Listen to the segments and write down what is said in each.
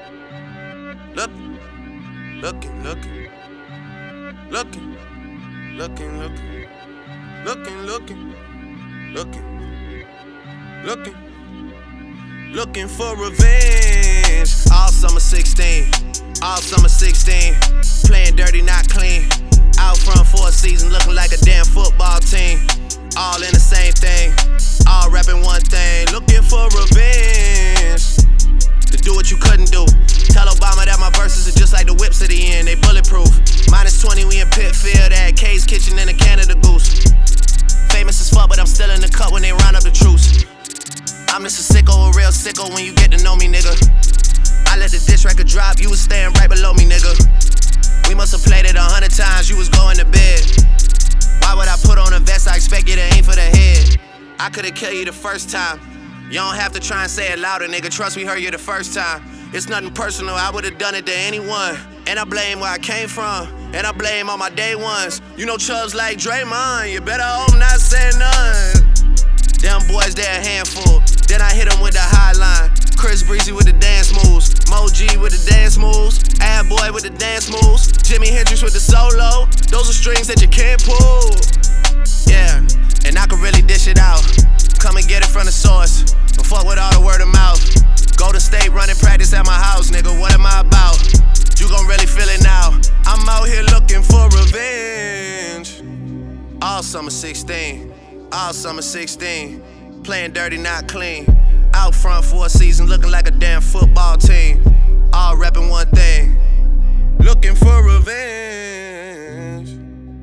Looking, looking, looking, looking, looking, looking, looking, looking, looking, looking, looking for revenge. All summer 16, all summer 16, playing dirty, not clean. Out front for a season, looking like a damn football team. All in the same thing, all rapping one thing. Looking for revenge, to do what you couldn't do. Tell Obama that my verses are just like the whips at the end, they bulletproof. -20, we in Pitfield at K's Kitchen and a Canada Goose. Famous as fuck, but I'm still in the cut when they round up the troops. I'm just a sicko, a real sicko when you get to know me, nigga. I let the diss record drop, you was staying right below me, nigga. We must have played it 100 times, you was going to bed. Why would I put on a vest? I expect you to aim for the head. I could've killed you the first time. You don't have to try and say it louder, nigga. Trust me, heard you the first time. It's nothing personal, I would've done it to anyone. And I blame where I came from, and I blame all my day ones. You know Chubbs like Draymond, you better hope not say none. Them boys, they're a handful. Then I hit them with the high line. Chris Breezy with the dance moves, Mo G with the dance moves, Ad Boy with the dance moves, Jimi Hendrix with the solo. Those are strings that you can't pull. Yeah, and I can really dish it out. Come and get it from the source. But fuck with all the word of mouth. Golden State running practice at my house, nigga. What am I about? You gon' really feel it now. I'm out here looking for revenge. All summer 16, all summer 16, playing dirty, not clean. Out front for a season, looking like a damn football team. All repping one thing, looking for revenge.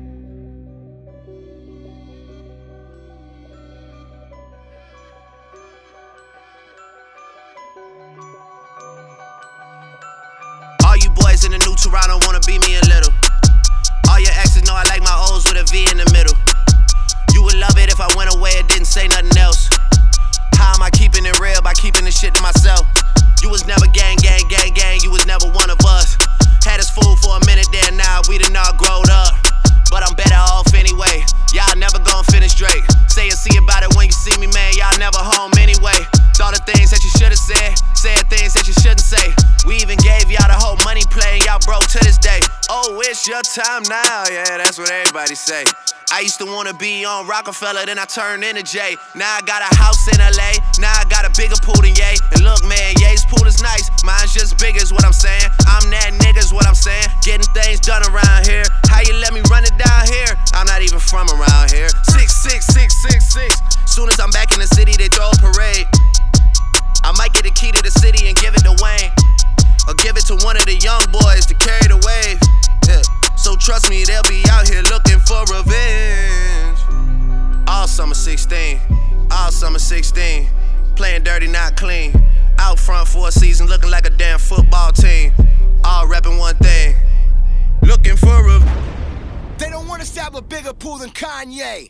All you boys in the new Toronto wanna beat me a little. All your exes know I like my O's with a V in the middle. You would love it if I went away and didn't say nothing else. How am I keeping it real? By keeping this shit to myself. You was never gang, gang, gang, gang. You was never one of us. Had us fooled for a minute there, now we done all growed up. But I'm better off anyway. Y'all never gon' finish Drake. Say and see about it when you see me, man. Y'all never home anyway. Thought of things that you should've said things that you shouldn't say. We even gave y'all the whole money play and y'all broke to this day. Oh, it's your time now. Yeah, that's what everybody say. I used to wanna be on Rockefeller, then I turned into Jay. Now I got a house in LA, now I got a bigger pool than Ye. And look, man, Ye's pool is nice, mine's just big is what I'm saying. I'm that nigga's what I'm saying, getting things done around here. How you let me run it down here? I'm not even from around here. 66666. Soon as I'm back in the city, they throw a parade. I might get the key to the city and give it to Wayne, or give it to one of the young boys to carry the wave. Yeah. So trust me, they'll be out here looking for revenge. All summer 16, all summer 16, playing dirty, not clean. Out front for a season, looking like a damn football team. All repping one thing, looking for revenge. They don't want us to have a bigger pool than Kanye.